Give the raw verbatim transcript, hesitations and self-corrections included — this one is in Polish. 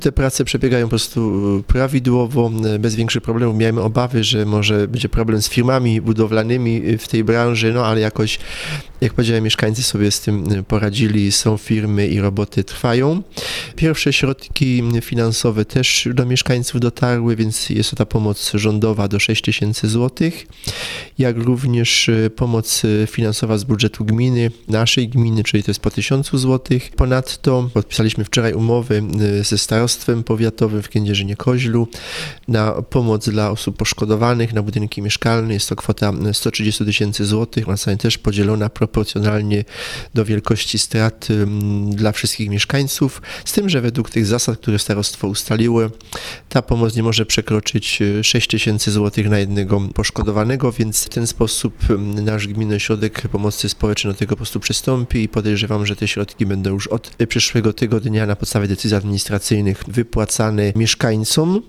Te prace przebiegają po prostu prawidłowo, bez większych problemów. Miałem obawy, że może będzie problem z firmami budowlanymi w tej branży, no ale jakoś, jak powiedziałem, mieszkańcy sobie z tym poradzili, są firmy i roboty trwają. Pierwsze środki finansowe też do mieszkańców dotarły, więc jest to ta pomoc rządowa do sześć tysięcy złotych, jak również pomoc finansowa z budżetu gminy, naszej gminy, czyli to jest po tysiącu złotych. Ponadto podpisaliśmy wczoraj umowy ze starostwem powiatowym w Kędzierzynie-Koźlu na pomoc dla osób poszkodowanych na budynki mieszkalne. Jest to kwota sto trzydzieści tysięcy złotych, ona zostanie też podzielona proporcjonalnie do wielkości strat dla wszystkich mieszkańców, z tym, że według tych zasad, które starostwo ustaliło, ta pomoc nie może przekroczyć sześć tysięcy złotych na jednego poszkodowanego, więc w ten sposób nasz Gminny Ośrodek Pomocy Społecznej do tego po prostu przystąpi i podejrzewam, że te środki będą już od przyszłego tygodnia na podstawie decyzji administracyjnych wypłacane mieszkańcom.